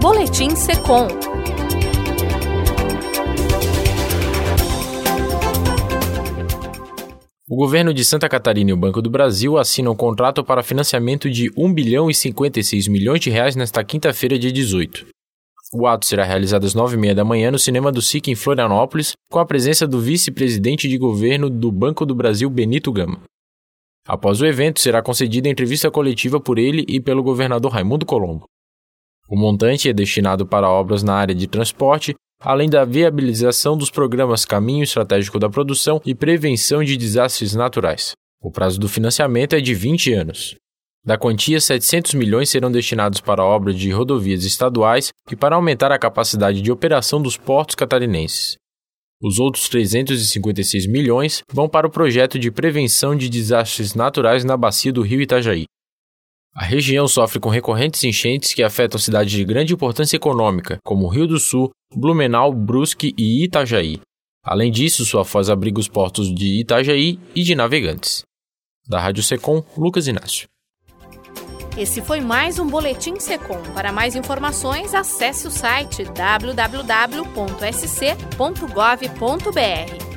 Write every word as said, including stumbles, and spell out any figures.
Boletim Secom. O governo de Santa Catarina e o Banco do Brasil assinam um contrato para financiamento de um bilhão e cinquenta e seis milhões de reais nesta quinta-feira, dia dezoito. O ato será realizado às nove e meia da manhã no Cinema do S I C em Florianópolis, com a presença do vice-presidente de governo do Banco do Brasil, Benito Gama. Após o evento, será concedida entrevista coletiva por ele e pelo governador Raimundo Colombo. O montante é destinado para obras na área de transporte, além da viabilização dos programas Caminho Estratégico da Produção e Prevenção de Desastres Naturais. O prazo do financiamento é de vinte anos. Da quantia, setecentos milhões serão destinados para obras de rodovias estaduais e para aumentar a capacidade de operação dos portos catarinenses. Os outros trezentos e cinquenta e seis milhões vão para o projeto de prevenção de desastres naturais na bacia do rio Itajaí. A região sofre com recorrentes enchentes que afetam cidades de grande importância econômica, como Rio do Sul, Blumenau, Brusque e Itajaí. Além disso, sua foz abriga os portos de Itajaí e de Navegantes. Da Rádio Secom, Lucas Inácio. Esse foi mais um Boletim Secom. Para mais informações, acesse o site w w w ponto s c ponto gov ponto b r.